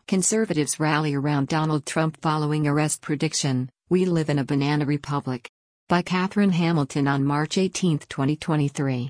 Conservatives rally around Donald Trump following arrest prediction, We Live in a Banana Republic. By Catherine Hamilton on March 18, 2023.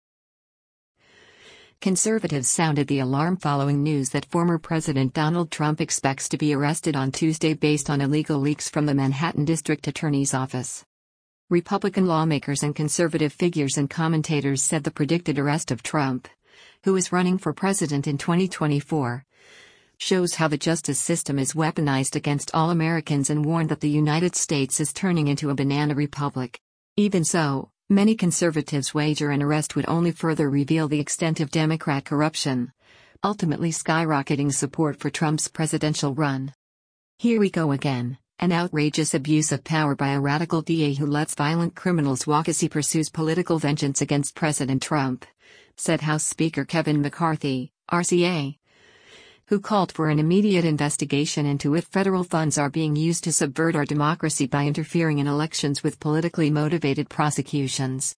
Conservatives sounded the alarm following news that former President Donald Trump expects to be arrested on Tuesday based on illegal leaks from the Manhattan District Attorney's Office. Republican lawmakers and conservative figures and commentators said the predicted arrest of Trump, who is running for president in 2024, shows how the justice system is weaponized against all Americans and warned that the United States is turning into a banana republic. Even so, many conservatives wager an arrest would only further reveal the extent of Democrat corruption, ultimately skyrocketing support for Trump's presidential run. Here we go again, an outrageous abuse of power by a radical DA who lets violent criminals walk as he pursues political vengeance against President Trump, said House Speaker Kevin McCarthy, RCA, who called for an immediate investigation into if federal funds are being used to subvert our democracy by interfering in elections with politically motivated prosecutions.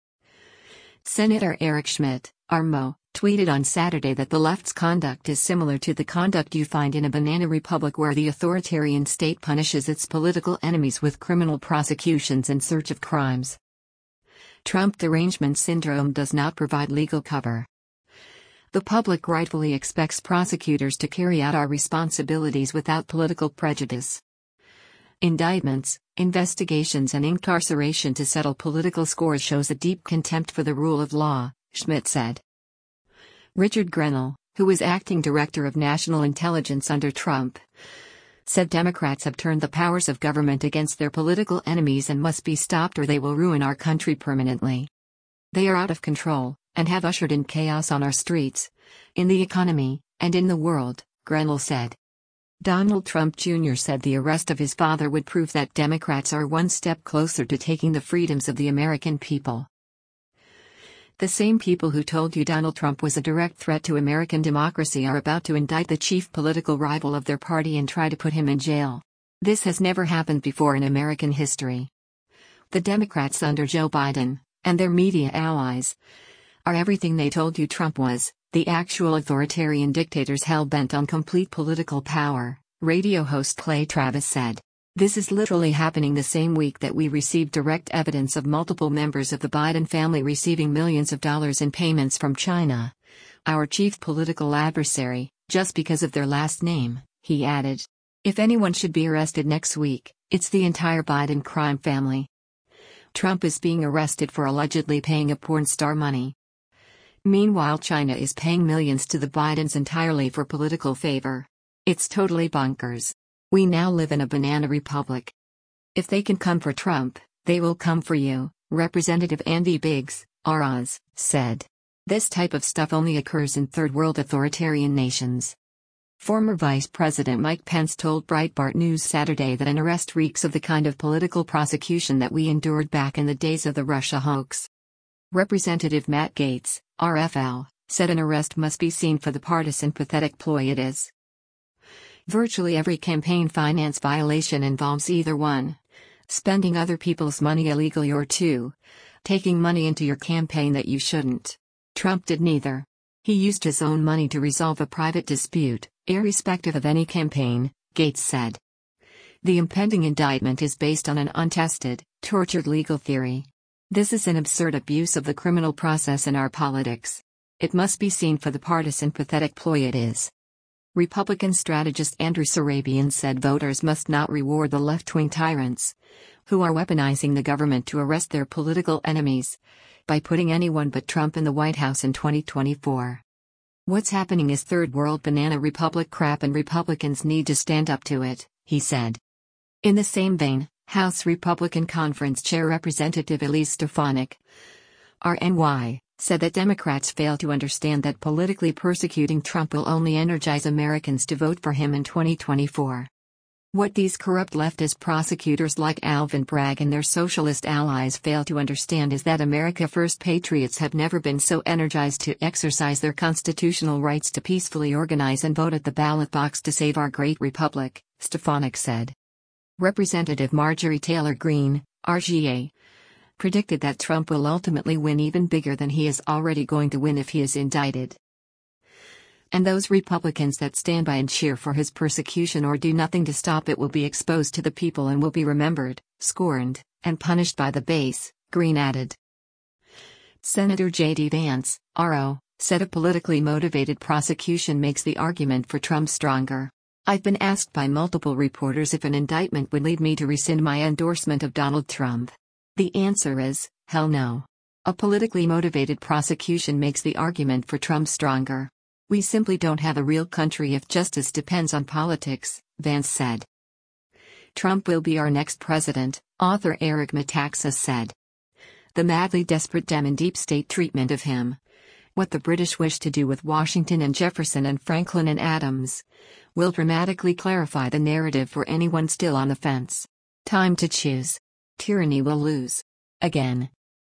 Senator Eric Schmidt, RMO, tweeted on Saturday that the left's conduct is similar to the conduct you find in a banana republic where the authoritarian state punishes its political enemies with criminal prosecutions in search of crimes. Trump derangement syndrome does not provide legal cover. The public rightfully expects prosecutors to carry out our responsibilities without political prejudice. Indictments, investigations and incarceration to settle political scores shows a deep contempt for the rule of law, Schmidt said. Richard Grenell, who was acting director of national intelligence under Trump, said Democrats have turned the powers of government against their political enemies and must be stopped or they will ruin our country permanently. They are out of control and have ushered in chaos on our streets, in the economy, and in the world, Grenell said. Donald Trump Jr. said the arrest of his father would prove that Democrats are one step closer to taking the freedoms of the American people. The same people who told you Donald Trump was a direct threat to American democracy are about to indict the chief political rival of their party and try to put him in jail. This has never happened before in American history. The Democrats under Joe Biden, and their media allies, are everything they told you Trump was, the actual authoritarian dictators hell-bent on complete political power, radio host Clay Travis said. This is literally happening the same week that we received direct evidence of multiple members of the Biden family receiving millions of dollars in payments from China, our chief political adversary, just because of their last name, he added. If anyone should be arrested next week, it's the entire Biden crime family. Trump is being arrested for allegedly paying a porn star money. Meanwhile, China is paying millions to the Bidens entirely for political favor. It's totally bonkers. We now live in a banana republic. If they can come for Trump, they will come for you, Representative Andy Biggs, ROZ, said. This type of stuff only occurs in third-world authoritarian nations. Former Vice President Mike Pence told Breitbart News Saturday that an arrest reeks of the kind of political prosecution that we endured back in the days of the Russia hoax. Representative Matt Gaetz, RFL, said an arrest must be seen for the partisan pathetic ploy it is. Virtually every campaign finance violation involves either 1. Spending other people's money illegally or 2. Taking money into your campaign that you shouldn't. Trump did neither. He used his own money to resolve a private dispute, irrespective of any campaign, Gaetz said. The impending indictment is based on an untested, tortured legal theory. This is an absurd abuse of the criminal process in our politics. It must be seen for the partisan pathetic ploy it is. Republican strategist Andrew Sarabian said voters must not reward the left-wing tyrants, who are weaponizing the government to arrest their political enemies, by putting anyone but Trump in the White House in 2024. What's happening is third-world banana republic crap and Republicans need to stand up to it, he said. In the same vein, House Republican Conference Chair Representative Elise Stefanik, RNY, said that Democrats fail to understand that politically persecuting Trump will only energize Americans to vote for him in 2024. What these corrupt leftist prosecutors like Alvin Bragg and their socialist allies fail to understand is that America First patriots have never been so energized to exercise their constitutional rights to peacefully organize and vote at the ballot box to save our great republic, Stefanik said. Representative Marjorie Taylor Greene, RGA, predicted that Trump will ultimately win even bigger than he is already going to win if he is indicted. And those Republicans that stand by and cheer for his persecution or do nothing to stop it will be exposed to the people and will be remembered, scorned, and punished by the base, Green added. Senator J.D. Vance, RO, said a politically motivated prosecution makes the argument for Trump stronger. I've been asked by multiple reporters if an indictment would lead me to rescind my endorsement of Donald Trump. The answer is, hell no. A politically motivated prosecution makes the argument for Trump stronger. We simply don't have a real country if justice depends on politics, Vance said. Trump will be our next president, author Eric Metaxas said. The madly desperate Dem and deep state treatment of him. What the British wish to do with Washington and Jefferson and Franklin and Adams will dramatically clarify the narrative for anyone still on the fence. Time to choose. Tyranny will lose. Again.